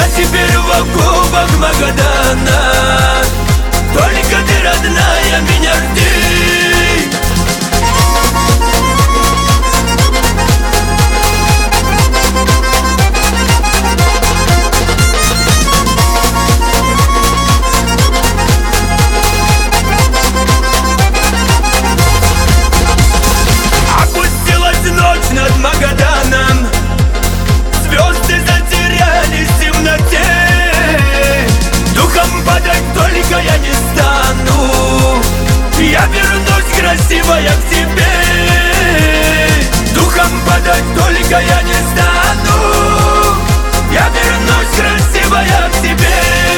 теперь в окопах Магадана. Только ты, родная, меня жди. Опустилась ночь над Магаданом, звезды затерялись в темноте. Духом падать только я не стану, я вернусь красивая к тебе. Духом падать только я не стану, я вернусь красивая к тебе.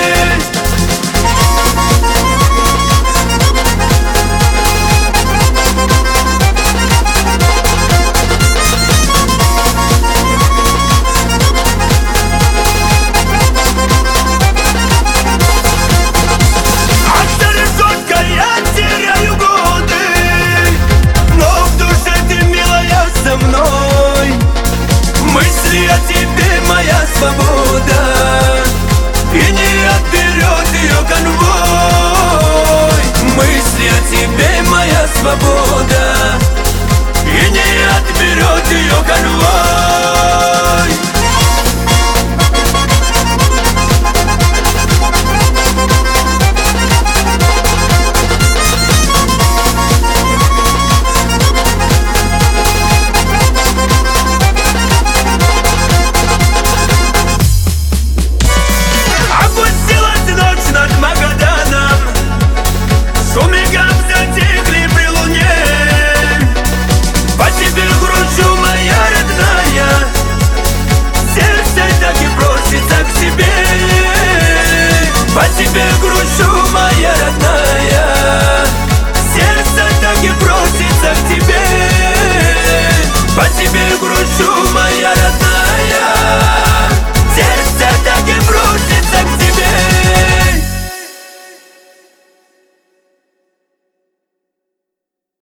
Мысли о тебе моя свобода, и не отберет ее конвой. Мысли о тебе моя свобода, и не отберет ее конвой. По тебе грущу, моя родная, сердце так и просится к тебе. По тебе грущу,